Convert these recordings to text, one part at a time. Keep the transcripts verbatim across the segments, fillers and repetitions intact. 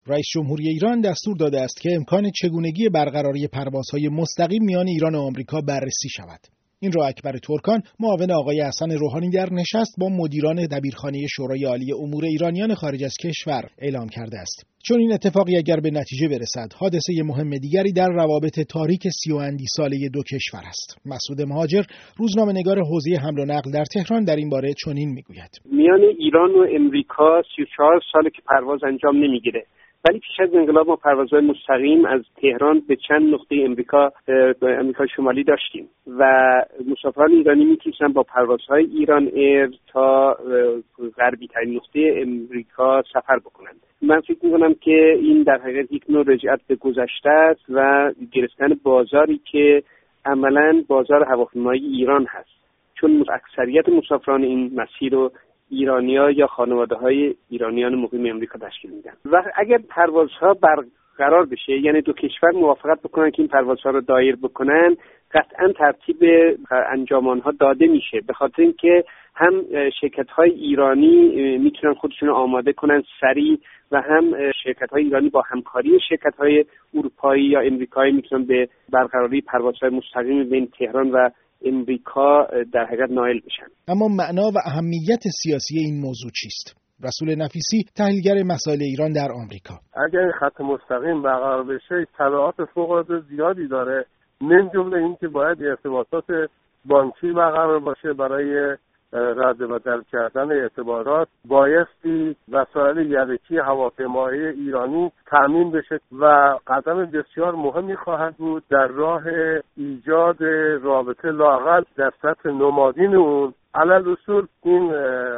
رئیس جمهوری ایران دستور داده است که امکان چگونگی برقراری پروازهای مستقیم میان ایران و آمریکا بررسی شود. این را اکبر ترکان، معاون آقای حسن روحانی در نشست با مدیران دبیرخانه شورای عالی امور ایرانیان خارج از کشور اعلام کرده است. چون این اتفاقی اگر به نتیجه برسد، حادثه مهم دیگری در روابط تاریک سی و اندی ساله دو کشور است. مسعود مهاجر، روزنامه‌نگار حوزه حمل و نقل در تهران، در این باره چنین میگوید: میان ایران و امریکا سی و چهار ساله که پرواز انجام نمیگیره، ولی پیش از انقلاب ما پروازهای مستقیم از تهران به چند نقطه امریکا امریکا شمالی داشتیم و مسافران ایرانی میتونستن با پروازهای ایران ایر تا غربی ترین نقطه امریکا سفر بکنن. من فکر میکنم که این در حقیقت یک نوع رجعت به گذشته است و گرفتن بازاری که عملاً بازار هواپیمایی ایران هست، چون اکثریت مسافران این مسیر رو ایرانی‌ها یا خانواده‌های ایرانیان مقیم امریکا تشکیل میدن و اگر پروازها برقرار بشه، یعنی دو کشور موافقت بکنن که این پروازها رو دایر بکنن، قطعاً ترتیب انجام آنها داده میشه، به خاطر اینکه هم شرکت‌های ایرانی میتونن خودشون رو آماده کنن سریع و هم شرکت‌های ایرانی با همکاری شرکت‌های اروپایی یا امریکایی میتونن به برقراری پروازهای مستقیم بین تهران و امریکا در حقیقت نائل بشن. اما معنا و اهمیت سیاسی این موضوع چیست؟ رسول نفیسی، تحلیلگر مسائل ایران در آمریکا: اگر این خط مستقیم برقرار بشه، تبعات فوق‌العاده زیادی داره، من جمله این که باید ارتباطات بانکی برقرار باشه برای رد و بدل کردن اعتبارات، بایستی وسایل یدکی هواپیمایی ایرانی تأمین بشه و قدم بسیار مهمی خواهد بود در راه ایجاد رابطه لااقل در سطح نمادین اون. علل اصول این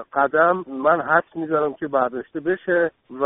قدم من حدس می‌ذارم که برداشته بشه و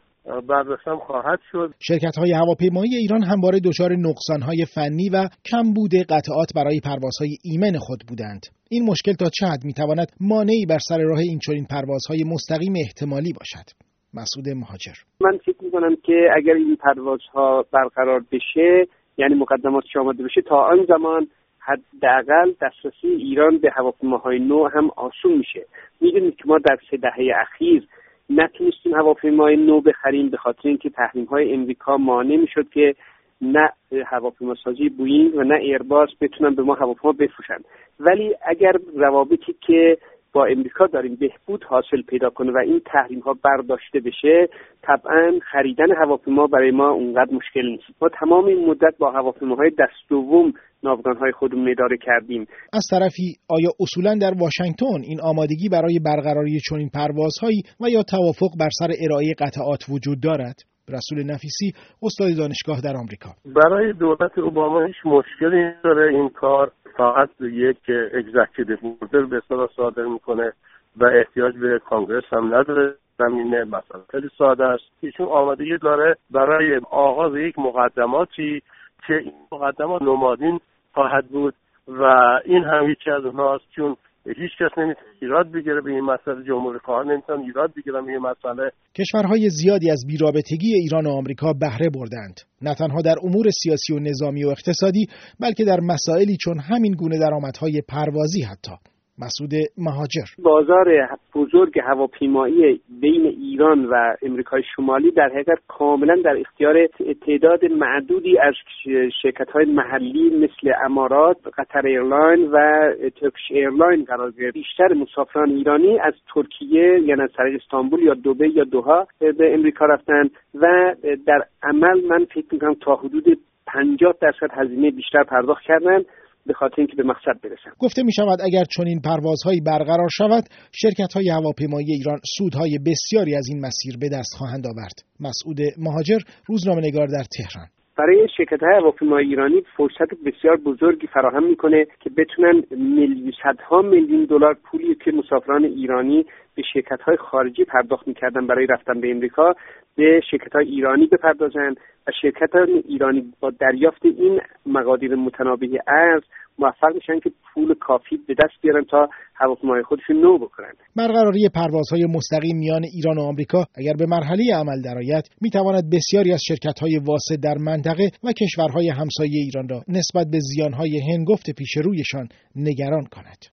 برداشتم خواهد شد. شرکت‌های هواپیمایی ایران همواره دچار نقصان‌های فنی و کمبود قطعات برای پروازهای ایمن خود بودند. این مشکل تا چه حد می‌تواند مانعی بر سر راه این چنین پروازهای مستقیم احتمالی باشد؟ مسعود مهاجر: من فکر می‌کنم که اگر این پروازها برقرار بشه، یعنی مقدماتش آماده بشه، تا آن زمان حداقل دسترسی ایران به هواپیماهای نو هم آسون میشه. می‌دونید که ما در سه دهه اخیر نتونستیم هواپیمای نو بخریم به خاطر اینکه تحریم‌های امریکا مانع میشد که نه هواپیماسازی بوئینگ و نه ایرباس بتونن به ما هواپیما بفروشن. ولی اگر روابطی که با امریکا داریم بهبود حاصل پیدا کنه و این تحریم‌ها برداشته بشه، طبعاً خریدن هواپیما برای ما اونقدر مشکل نیست. ما تمام این مدت با هواپیماهای دست دوم ناوگان‌های خودمون اداره کردیم. از طرفی آیا اصولاً در واشنگتن این آمادگی برای برقراری چنین پروازهایی و یا توافق بر سر ارائه قطعات وجود دارد؟ رسول نفیسی، استاد دانشگاه در آمریکا: برای دولت اوباما هیچ مشکلی نداره، این کار فقط یک اگزیکیتیو اوردر به اصطلاح صادر میکنه و احتیاج به کانگرس هم نداره. زمینه مثلا خیلی ساده است. ایشون آمادگی داره برای آغاز یک مقدماتی که این مقدمات نمادین خواهد بود و این هم یکی از اونهاست، چون هیچ کس نمیتونه ایراد بگیره به این مسئله، جمهوری خواهان نمیتونن ایراد بگیرن به این مسئله. کشورهای زیادی از بیرابطگی ایران و آمریکا بهره بردند، نه تنها در امور سیاسی و نظامی و اقتصادی، بلکه در مسائلی چون همین گونه درآمدهای پروازی حتی. مسعود مهاجر: بازار بزرگ هواپیمایی بین ایران و امریکای شمالی در حقیقت کاملا در اختیار تعداد معدودی از شرکت‌های محلی مثل امارات، قطر ایرلاین و ترکیش ایرلاین قرار گرفت. بیشتر مسافران ایرانی از ترکیه، یعنی از طریق استانبول یا دبی یا دوحه به امریکا رفتن و در عمل من فکر می‌کنم تا حدود پنجاه درصد هزینه بیشتر پرداخت کردن به خاطر اینکه به مقصد برسن. گفته می شود اگر چنین پروازهایی برقرار شود، شرکت‌های هواپیمایی ایران سودهای بسیاری از این مسیر به دست خواهند آورد. مسعود مهاجر، روزنامه‌نگار در تهران: برای شرکت‌های هواپیمایی ایرانی فرصت بسیار بزرگی فراهم می‌کنه که بتونن میلیون صدها میلیون دلار پولی که مسافران ایرانی به شرکت‌های خارجی پرداخت می‌کردن برای رفتن به امریکا به شرکت‌های ایرانی بپردازن و شرکت‌های ایرانی با دریافت این مقادیر متنابه ارز موفق میشن که پول کافی به دست بیارن تا هواپیمای خودشون نو بکنن. برقراری پروازهای مستقیم میان ایران و آمریکا اگر به مرحله عمل درآید، میتواند بسیاری از شرکت‌های واسط در منطقه و کشورهای همسایه ایران را نسبت به زیانهای هنگفت پیش رویشان نگران کند.